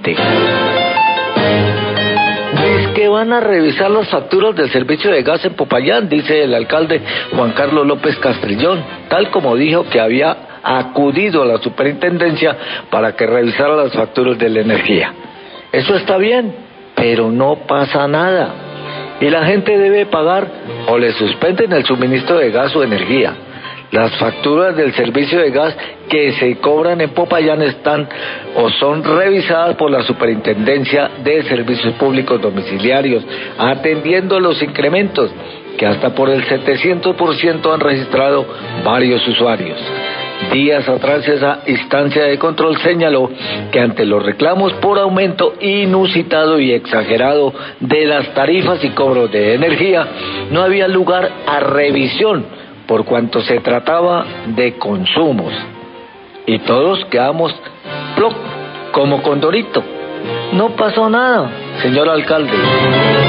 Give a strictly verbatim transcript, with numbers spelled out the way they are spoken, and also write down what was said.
gente. Es que van a revisar las facturas del servicio de gas en Popayán, dice el alcalde Juan Carlos López Castrillón, tal como dijo que había acudido a la superintendencia para que revisara las facturas de la energía. Eso está bien, pero no pasa nada. Y la gente debe pagar o le suspenden el suministro de gas o energía. Las facturas del servicio de gas que se cobran en Popayán están o son revisadas por la Superintendencia de Servicios Públicos Domiciliarios, atendiendo los incrementos que hasta por el setecientos por ciento han registrado varios usuarios. Días atrás esa instancia de control señaló que ante los reclamos por aumento inusitado y exagerado de las tarifas y cobros de energía, no había lugar a revisión por cuanto se trataba de consumos. Y todos quedamos ¡ploc! Como Condorito. No pasó nada, señor alcalde.